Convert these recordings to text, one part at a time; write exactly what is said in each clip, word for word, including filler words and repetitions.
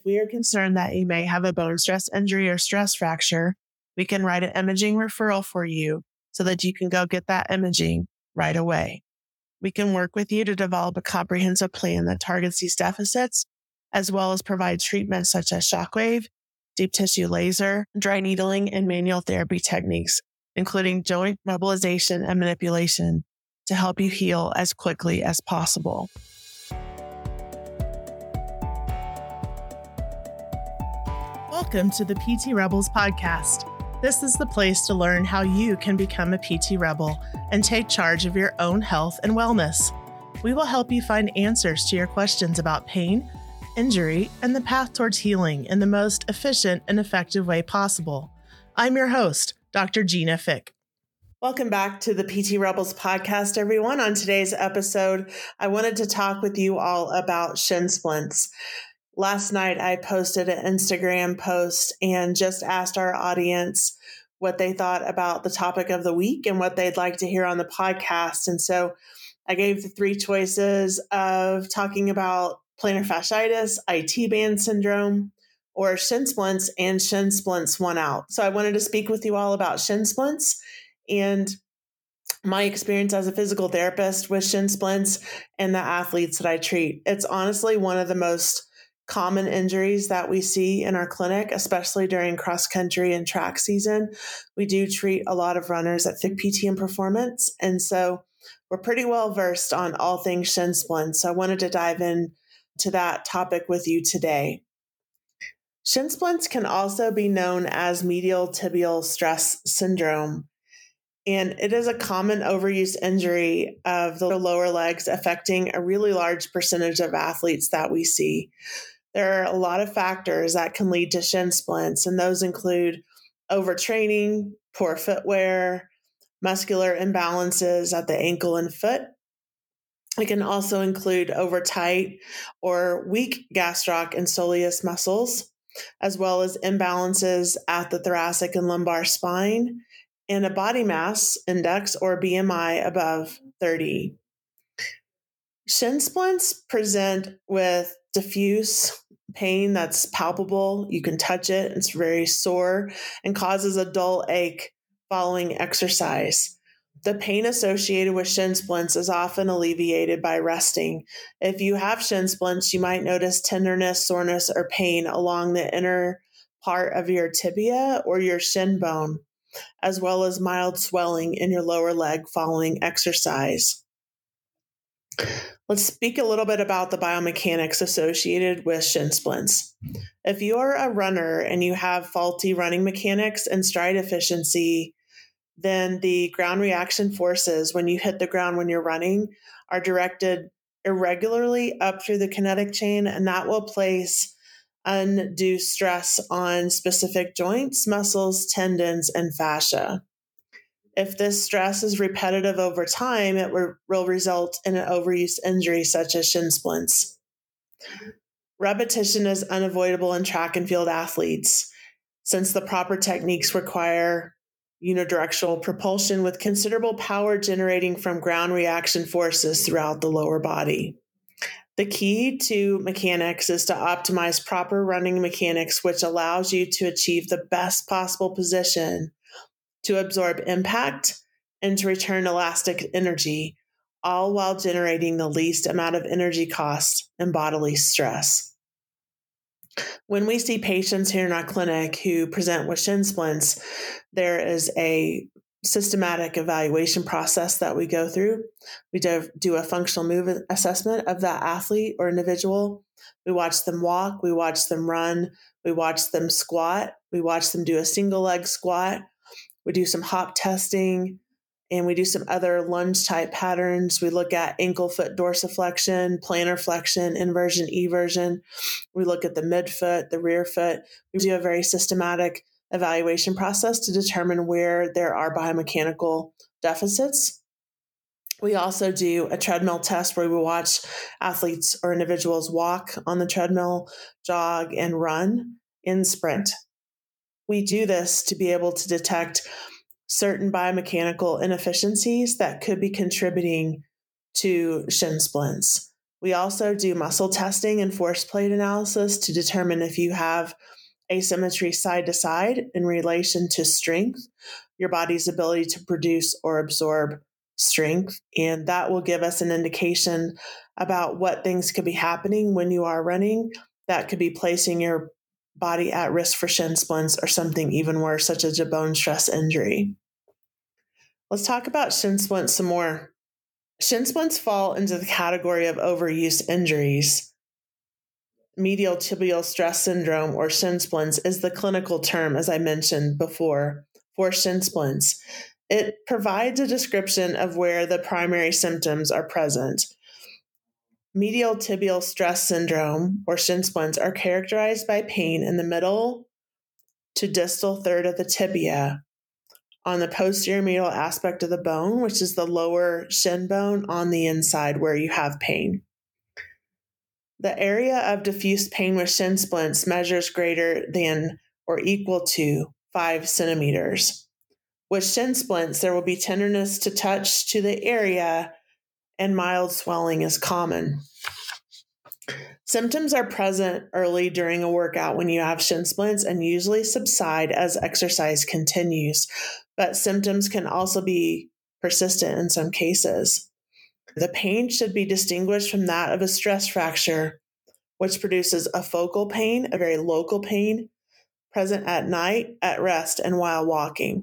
we are concerned that you may have a bone stress injury or stress fracture, we can write an imaging referral for you so that you can go get that imaging right away. We can work with you to develop a comprehensive plan that targets these deficits, as well as provide treatments such as shockwave, deep tissue laser, dry needling, and manual therapy techniques, including joint mobilization and manipulation, to help you heal as quickly as possible. Welcome to the P T Rebels podcast. This is the place to learn how you can become a P T Rebel and take charge of your own health and wellness. We will help you find answers to your questions about pain, injury, and the path towards healing in the most efficient and effective way possible. I'm your host, Doctor Gina Fick. Welcome back to the P T Rebels podcast, everyone. On today's episode, I wanted to talk with you all about shin splints. Last night, I posted an Instagram post and just asked our audience what they thought about the topic of the week and what they'd like to hear on the podcast. And so I gave the three choices of talking about plantar fasciitis, I T band syndrome, or shin splints, and shin splints won out. So I wanted to speak with you all about shin splints and my experience as a physical therapist with shin splints and the athletes that I treat. It's honestly one of the most common injuries that we see in our clinic, especially during cross country and track season. We do treat a lot of runners at Fick P T and Performance. And so we're pretty well versed on all things shin splints. So I wanted to dive in to that topic with you today. Shin splints can also be known as medial tibial stress syndrome. And it is a common overuse injury of the lower legs affecting a really large percentage of athletes that we see. There are a lot of factors that can lead to shin splints, and those include overtraining, poor footwear, muscular imbalances at the ankle and foot. It can also include over tight or weak gastroc and soleus muscles, as well as imbalances at the thoracic and lumbar spine, and a body mass index or B M I above thirty. Shin splints present with diffuse pain that's palpable. You can touch it. It's very sore and causes a dull ache following exercise. The pain associated with shin splints is often alleviated by resting. If you have shin splints, you might notice tenderness, soreness, or pain along the inner part of your tibia or your shin bone, as well as mild swelling in your lower leg following exercise. Let's speak a little bit about the biomechanics associated with shin splints. If you're a runner and you have faulty running mechanics and stride efficiency, then the ground reaction forces when you hit the ground when you're running are directed irregularly up through the kinetic chain, and that will place undue stress on specific joints, muscles, tendons, and fascia. If this stress is repetitive over time, it will result in an overuse injury such as shin splints. Repetition is unavoidable in track and field athletes, since the proper techniques require unidirectional propulsion with considerable power generating from ground reaction forces throughout the lower body. The key to mechanics is to optimize proper running mechanics, which allows you to achieve the best possible position to absorb impact and to return elastic energy, all while generating the least amount of energy cost and bodily stress. When we see patients here in our clinic who present with shin splints, there is a systematic evaluation process that we go through. We do, do a functional move assessment of that athlete or individual. We watch them walk, we watch them run, we watch them squat, we watch them do a single leg squat. We do some hop testing, and we do some other lunge type patterns. We look at ankle foot dorsiflexion, plantar flexion, inversion, eversion. We look at the midfoot, the rear foot. We do a very systematic evaluation process to determine where there are biomechanical deficits. We also do a treadmill test where we watch athletes or individuals walk on the treadmill, jog, and run in sprint. We do this to be able to detect certain biomechanical inefficiencies that could be contributing to shin splints. We also do muscle testing and force plate analysis to determine if you have asymmetry side to side in relation to strength, your body's ability to produce or absorb strength. And that will give us an indication about what things could be happening when you are running that could be placing your body at risk for shin splints or something even worse, such as a bone stress injury. Let's talk about shin splints some more. Shin splints fall into the category of overuse injuries. Medial tibial stress syndrome, or shin splints, is the clinical term, as I mentioned before, for shin splints. It provides a description of where the primary symptoms are present. Medial tibial stress syndrome, or shin splints, are characterized by pain in the middle to distal third of the tibia, on the posterior medial aspect of the bone, which is the lower shin bone on the inside where you have pain. The area of diffuse pain with shin splints measures greater than or equal to five centimeters. With shin splints, there will be tenderness to touch to the area, and mild swelling is common. Symptoms are present early during a workout when you have shin splints and usually subside as exercise continues, but symptoms can also be persistent in some cases. The pain should be distinguished from that of a stress fracture, which produces a focal pain, a very local pain, present at night, at rest, and while walking.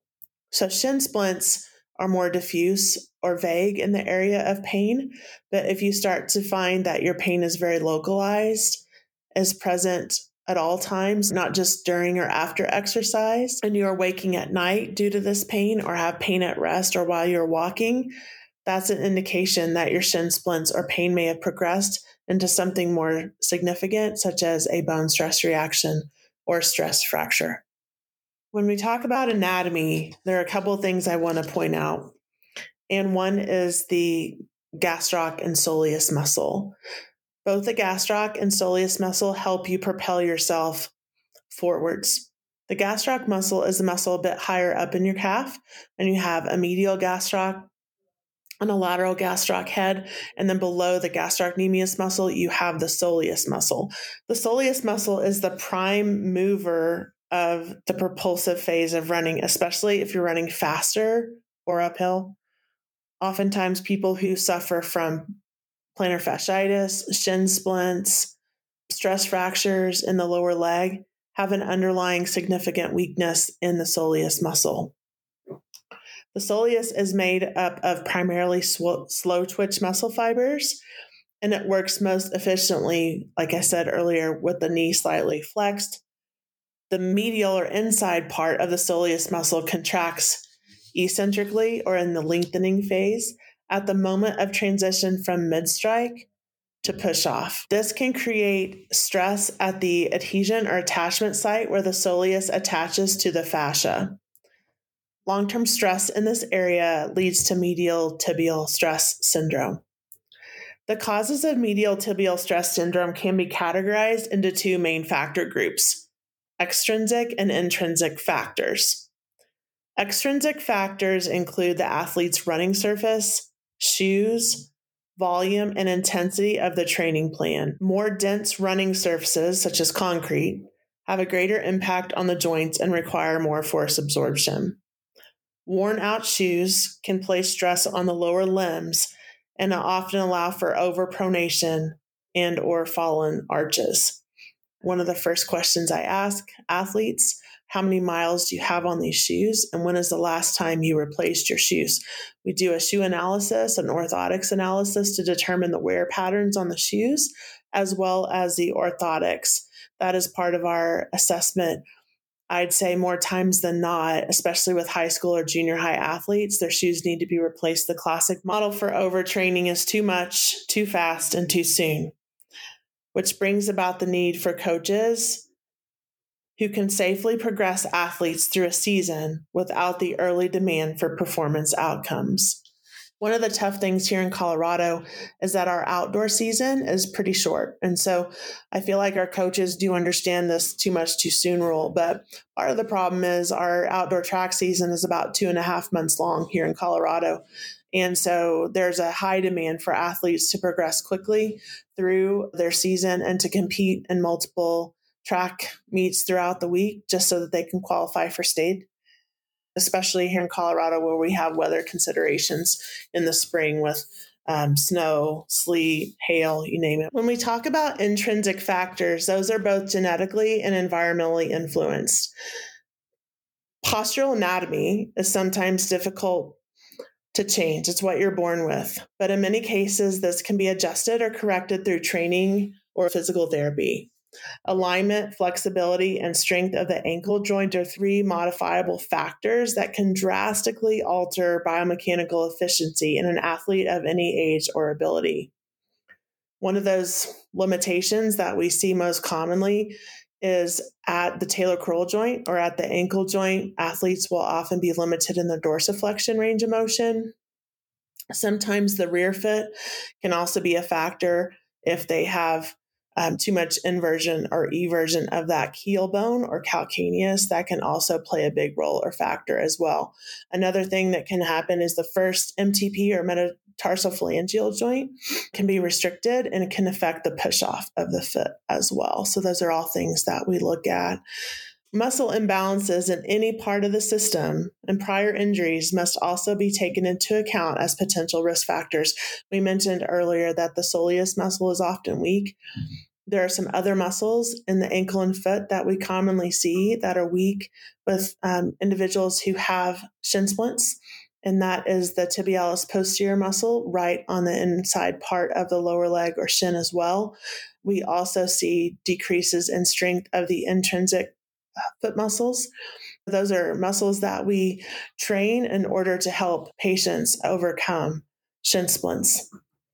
So shin splints are more diffuse or vague in the area of pain, but if you start to find that your pain is very localized, is present at all times, not just during or after exercise, and you're waking at night due to this pain or have pain at rest or while you're walking, that's an indication that your shin splints or pain may have progressed into something more significant, such as a bone stress reaction or stress fracture. When we talk about anatomy, there are a couple of things I want to point out. And one is the gastroc and soleus muscle. Both the gastroc and soleus muscle help you propel yourself forwards. The gastroc muscle is a muscle a bit higher up in your calf, and you have a medial gastroc and a lateral gastroc head, and then below the gastrocnemius muscle, you have the soleus muscle. The soleus muscle is the prime mover of the propulsive phase of running, especially if you're running faster or uphill. Oftentimes, people who suffer from plantar fasciitis, shin splints, stress fractures in the lower leg have an underlying significant weakness in the soleus muscle. The soleus is made up of primarily sw- slow twitch muscle fibers, and it works most efficiently, like I said earlier, with the knee slightly flexed. The medial or inside part of the soleus muscle contracts eccentrically or in the lengthening phase at the moment of transition from mid-strike to push-off. This can create stress at the adhesion or attachment site where the soleus attaches to the fascia. Long-term stress in this area leads to medial tibial stress syndrome. The causes of medial tibial stress syndrome can be categorized into two main factor groups: extrinsic and intrinsic factors. Extrinsic factors include the athlete's running surface, shoes, volume, and intensity of the training plan. More dense running surfaces, such as concrete, have a greater impact on the joints and require more force absorption. Worn out shoes can place stress on the lower limbs and often allow for overpronation and or fallen arches. One of the first questions I ask athletes, how many miles do you have on these shoes? And when is the last time you replaced your shoes? We do a shoe analysis, an orthotics analysis to determine the wear patterns on the shoes, as well as the orthotics. That is part of our assessment. I'd say more times than not, especially with high school or junior high athletes, their shoes need to be replaced. The classic model for overtraining is too much, too fast, and too soon, which brings about the need for coaches who can safely progress athletes through a season without the early demand for performance outcomes. One of the tough things here in Colorado is that our outdoor season is pretty short. And so I feel like our coaches do understand this too much too soon rule. But part of the problem is our outdoor track season is about two and a half months long here in Colorado. And so there's a high demand for athletes to progress quickly through their season and to compete in multiple track meets throughout the week just so that they can qualify for state, especially here in Colorado where we have weather considerations in the spring with um, snow, sleet, hail, you name it. When we talk about intrinsic factors, those are both genetically and environmentally influenced. Postural anatomy is sometimes difficult to change. It's what you're born with. But in many cases, this can be adjusted or corrected through training or physical therapy. Alignment, flexibility, and strength of the ankle joint are three modifiable factors that can drastically alter biomechanical efficiency in an athlete of any age or ability. One of those limitations that we see most commonly is at the talocrural joint or at the ankle joint. Athletes will often be limited in their dorsiflexion range of motion. Sometimes the rear foot can also be a factor if they have um, too much inversion or eversion of that keel bone or calcaneus. That can also play a big role or factor as well. Another thing that can happen is the first M T P or metatarsophalangeal joint can be restricted, and it can affect the push-off of the foot as well. So those are all things that we look at. Muscle imbalances in any part of the system and prior injuries must also be taken into account as potential risk factors. We mentioned earlier that the soleus muscle is often weak. There are some other muscles in the ankle and foot that we commonly see that are weak with um, individuals who have shin splints, and that is the tibialis posterior muscle right on the inside part of the lower leg or shin as well. We also see decreases in strength of the intrinsic foot muscles. Those are muscles that we train in order to help patients overcome shin splints.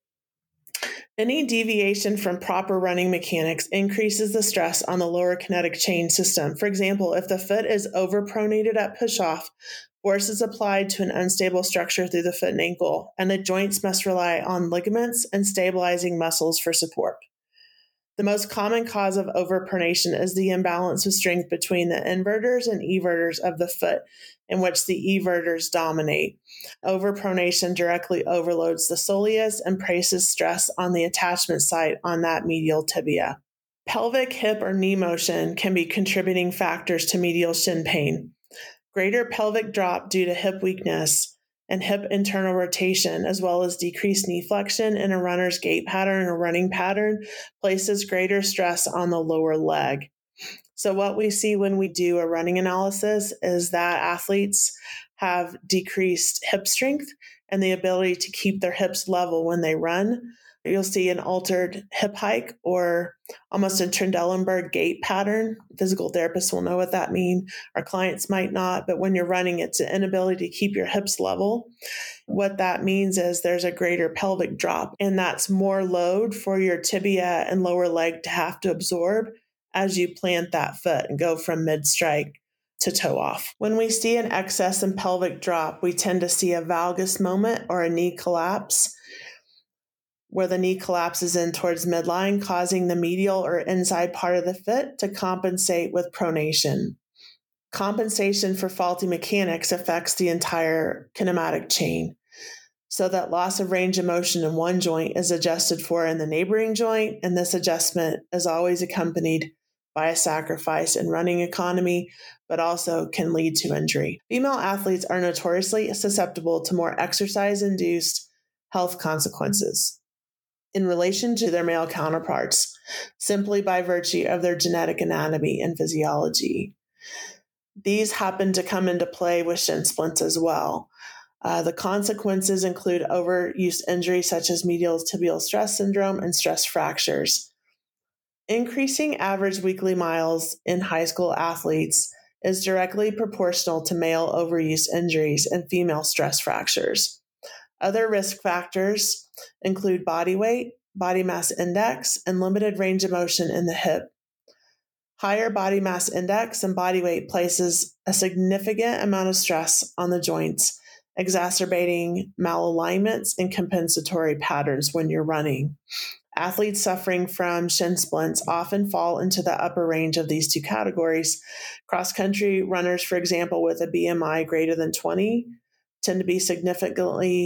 Any deviation from proper running mechanics increases the stress on the lower kinetic chain system. For example, if the foot is overpronated at push-off, force is applied to an unstable structure through the foot and ankle, and the joints must rely on ligaments and stabilizing muscles for support. The most common cause of overpronation is the imbalance of strength between the inverters and everters of the foot, in which the everters dominate. Overpronation directly overloads the soleus and places stress on the attachment site on that medial tibia. Pelvic, hip, or knee motion can be contributing factors to medial shin pain. Greater pelvic drop due to hip weakness and hip internal rotation, as well as decreased knee flexion in a runner's gait pattern or running pattern, places greater stress on the lower leg. So what we see when we do a running analysis is that athletes have decreased hip strength and the ability to keep their hips level when they run. You'll see an altered hip hike or almost a Trendelenburg gait pattern. Physical therapists will know what that means. Our clients might not, but when you're running, it's an inability to keep your hips level. What that means is there's a greater pelvic drop, and that's more load for your tibia and lower leg to have to absorb as you plant that foot and go from mid-strike to toe off. When we see an excess in pelvic drop, we tend to see a valgus moment or a knee collapse, where the knee collapses in towards midline, causing the medial or inside part of the foot to compensate with pronation. Compensation for faulty mechanics affects the entire kinematic chain, so that loss of range of motion in one joint is adjusted for in the neighboring joint, and this adjustment is always accompanied by a sacrifice in running economy, but also can lead to injury. Female athletes are notoriously susceptible to more exercise-induced health consequences in relation to their male counterparts, simply by virtue of their genetic anatomy and physiology. These happen to come into play with shin splints as well. Uh, the consequences include overuse injuries such as medial tibial stress syndrome and stress fractures. Increasing average weekly miles in high school athletes is directly proportional to male overuse injuries and female stress fractures. Other risk factors include body weight, body mass index, and limited range of motion in the hip. Higher body mass index and body weight places a significant amount of stress on the joints, exacerbating malalignments and compensatory patterns when you're running. Athletes suffering from shin splints often fall into the upper range of these two categories. Cross-country runners, for example, with a B M I greater than twenty, tend to be significantly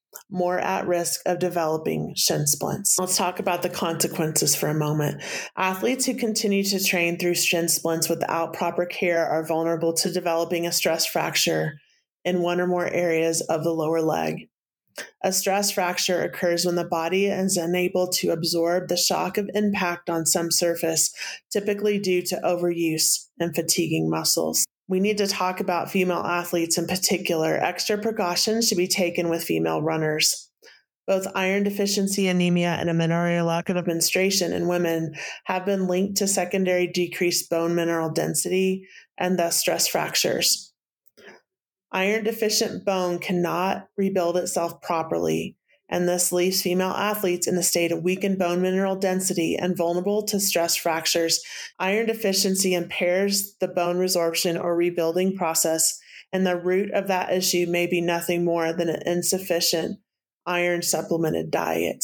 more at risk of developing shin splints. Let's talk about the consequences for a moment. Athletes who continue to train through shin splints without proper care are vulnerable to developing a stress fracture in one or more areas of the lower leg. A stress fracture occurs when the body is unable to absorb the shock of impact on some surface, typically due to overuse and fatiguing muscles. We need to talk about female athletes in particular. Extra precautions should be taken with female runners. Both iron deficiency anemia and amenorrhea lack of menstruation in women have been linked to secondary decreased bone mineral density and thus stress fractures. Iron deficient bone cannot rebuild itself properly, and this leaves female athletes in a state of weakened bone mineral density and vulnerable to stress fractures. Iron deficiency impairs the bone resorption or rebuilding process, and the root of that issue may be nothing more than an insufficient iron supplemented diet.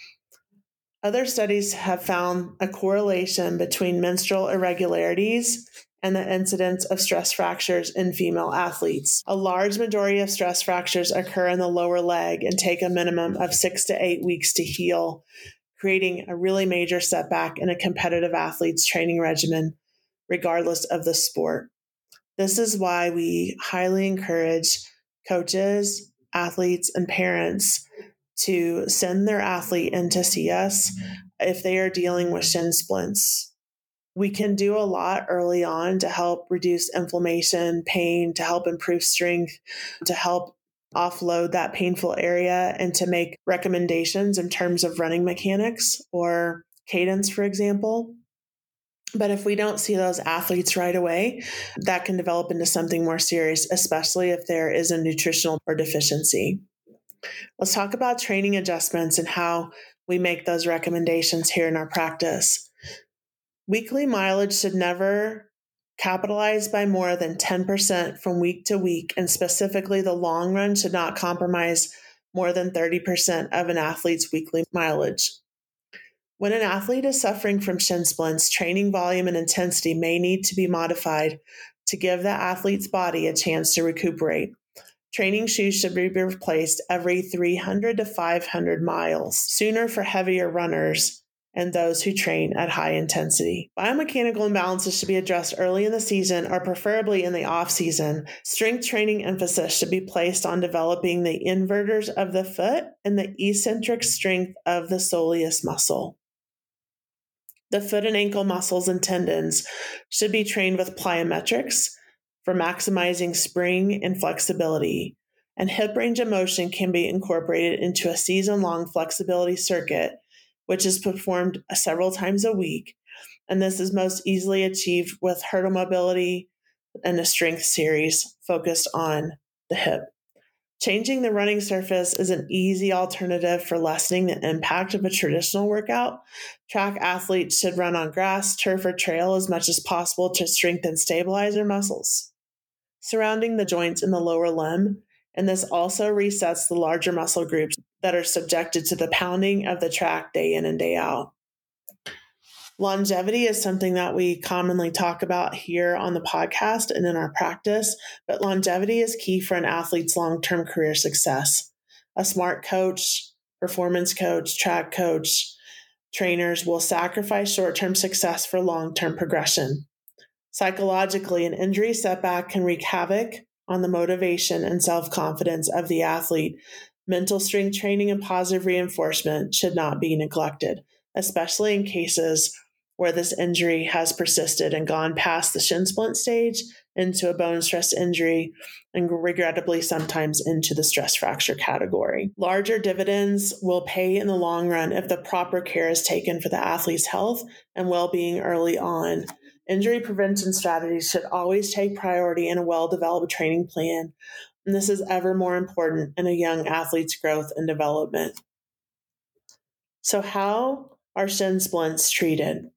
Other studies have found a correlation between menstrual irregularities and the incidence of stress fractures in female athletes. A large majority of stress fractures occur in the lower leg and take a minimum of six to eight weeks to heal, creating a really major setback in a competitive athlete's training regimen, regardless of the sport. This is why we highly encourage coaches, athletes, and parents to send their athlete in to see us if they are dealing with shin splints. We can do a lot early on to help reduce inflammation, pain, to help improve strength, to help offload that painful area, and to make recommendations in terms of running mechanics or cadence, for example. But if we don't see those athletes right away, that can develop into something more serious, especially if there is a nutritional or deficiency. Let's talk about training adjustments and how we make those recommendations here in our practice. Weekly mileage should never capitalize by more than ten percent from week to week, and specifically the long run should not compromise more than thirty percent of an athlete's weekly mileage. When an athlete is suffering from shin splints, training volume and intensity may need to be modified to give the athlete's body a chance to recuperate. Training shoes should be replaced every three hundred to five hundred miles, sooner for heavier runners and those who train at high intensity. Biomechanical imbalances should be addressed early in the season or preferably in the off-season. Strength training emphasis should be placed on developing the inverters of the foot and the eccentric strength of the soleus muscle. The foot and ankle muscles and tendons should be trained with plyometrics for maximizing spring and flexibility, and hip range of motion can be incorporated into a season-long flexibility circuit, which is performed several times a week, and this is most easily achieved with hurdle mobility and a strength series focused on the hip. Changing the running surface is an easy alternative for lessening the impact of a traditional workout. Track athletes should run on grass, turf, or trail as much as possible to strengthen and stabilize their muscles surrounding the joints in the lower limb, and this also resets the larger muscle groups that are subjected to the pounding of the track day in and day out. Longevity is something that we commonly talk about here on the podcast and in our practice, but longevity is key for an athlete's long-term career success. A smart coach, performance coach, track coach, trainers will sacrifice short-term success for long-term progression. Psychologically, an injury setback can wreak havoc on the motivation and self-confidence of the athlete. Mental strength training and positive reinforcement should not be neglected, especially in cases where this injury has persisted and gone past the shin splint stage into a bone stress injury and regrettably sometimes into the stress fracture category. Larger dividends will pay in the long run if the proper care is taken for the athlete's health and well-being early on. Injury prevention strategies should always take priority in a well-developed training plan, and this is ever more important in a young athlete's growth and development. So how are shin splints treated?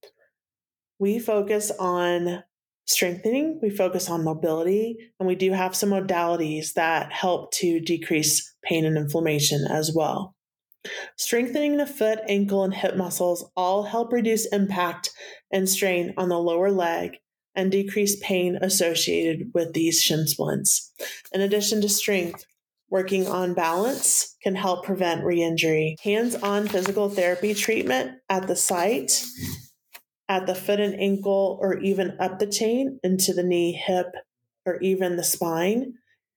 We focus on strengthening, we focus on mobility, and we do have some modalities that help to decrease pain and inflammation as well. Strengthening the foot, ankle, and hip muscles all help reduce impact and strain on the lower leg and decrease pain associated with these shin splints. In addition to strength, Working on balance can help prevent re-injury. Hands-on physical therapy treatment at the site, at the foot and ankle, or even up the chain into the knee, hip, or even the spine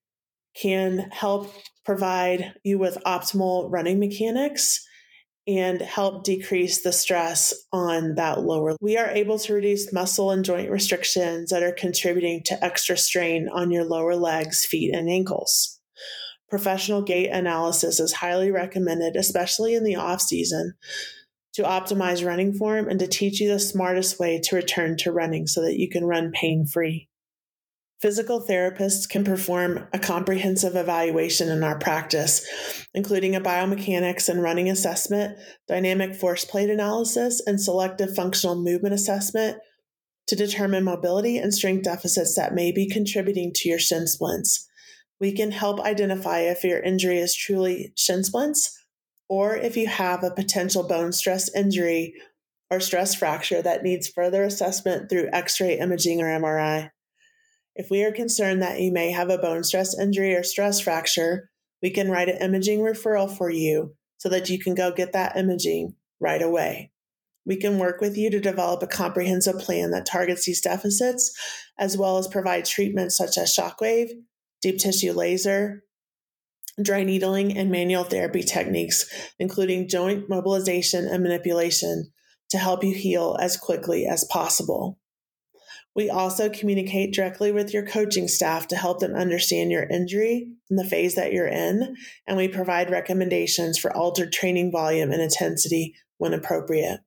can help provide you with optimal running mechanics and help decrease the stress on that lower. We are able to reduce muscle and joint restrictions that are contributing to extra strain on your lower legs, feet, and ankles. Professional gait analysis is highly recommended, especially in the off season, to optimize running form and to teach you the smartest way to return to running so that you can run pain-free. Physical therapists can perform a comprehensive evaluation in our practice, including a biomechanics and running assessment, dynamic force plate analysis, and selective functional movement assessment to determine mobility and strength deficits that may be contributing to your shin splints. We can help identify if your injury is truly shin splints or if you have a potential bone stress injury or stress fracture that needs further assessment through X-ray imaging or M R I. If we are concerned that you may have a bone stress injury or stress fracture, we can write an imaging referral for you so that you can go get that imaging right away. We can work with you to develop a comprehensive plan that targets these deficits, as well as provide treatments such as shockwave, deep tissue laser, dry needling, and manual therapy techniques, including joint mobilization and manipulation, to help you heal as quickly as possible. We also communicate directly with your coaching staff to help them understand your injury and the phase that you're in, and we provide recommendations for altered training volume and intensity when appropriate.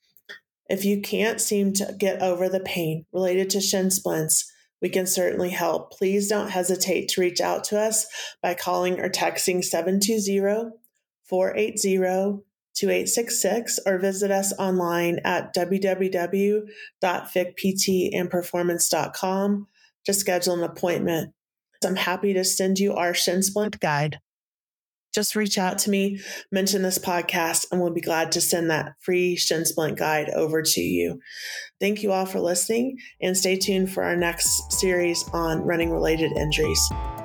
If you can't seem to get over the pain related to shin splints, we can certainly help. Please don't hesitate to reach out to us by calling or texting seven two zero, four eight zero, two eight six six or visit us online at w w w dot f i c p t and performance dot com to schedule an appointment. I'm happy to send you our shin splint guide. Just reach out to me, mention this podcast, and we'll be glad to send that free shin splint guide over to you. Thank you all for listening, and stay tuned for our next series on running related injuries.